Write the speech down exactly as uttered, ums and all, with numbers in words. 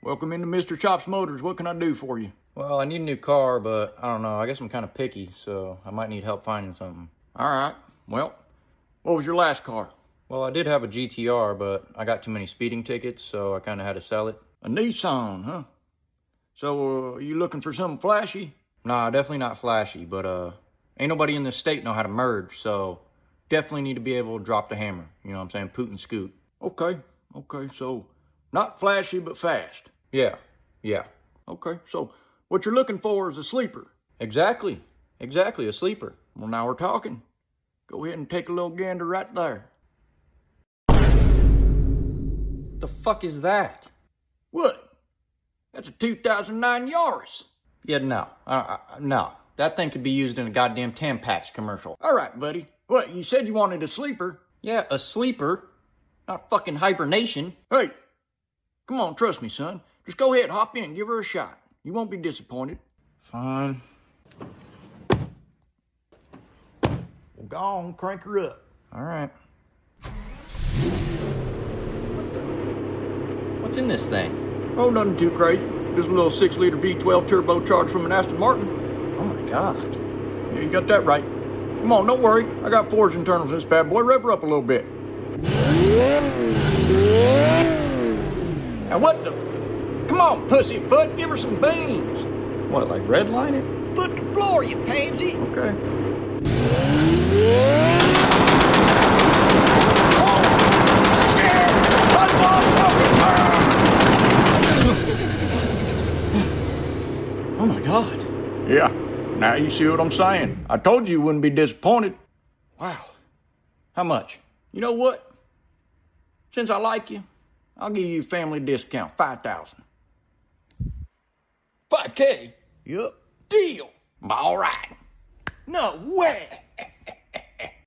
Welcome into Mister Chops Motors. What can I do for you? Well, I need a new car, but I don't know. I guess I'm kind of picky, so I might need help finding something. All right. Well, what was your last car? Well, I did have a G T R, but I got too many speeding tickets, so I kind of had to sell it. A Nissan, huh? So, uh, you looking for something flashy? Nah, definitely not flashy, but uh, ain't nobody in this state know how to merge, so definitely need to be able to drop the hammer. You know what I'm saying? Poot and scoot. Okay, okay, so not flashy, but fast. Yeah, yeah. Okay, so what you're looking for is a sleeper. Exactly, exactly, a sleeper. Well, now we're talking. Go ahead and take a little gander right there. What the fuck is that? What? That's a two thousand nine Yaris. Yeah, no, uh, uh, no. That thing could be used in a goddamn Tampax commercial. All right, buddy. What, you said you wanted a sleeper? Yeah, a sleeper, not fucking hibernation. Hey, come on, trust me, son. Just go ahead, hop in, give her a shot. You won't be disappointed. Fine. Well, go on, crank her up. All right. What's in this thing? Oh, nothing too crazy. Just a little six liter V twelve turbocharged from an Aston Martin. Oh my God. Yeah, you got that right. Come on, don't worry. I got forged internals in this bad boy. Rev her up a little bit. Now what the? Come on, pussyfoot. Give her some beans. What, like redline it? Foot to floor, you pansy. Okay. Oh my God. Yeah, now you see what I'm saying. I told you you wouldn't be disappointed. Wow. How much? You know what? Since I like you, I'll give you a family discount, five thousand. five K? Yup. Deal. All right. No way.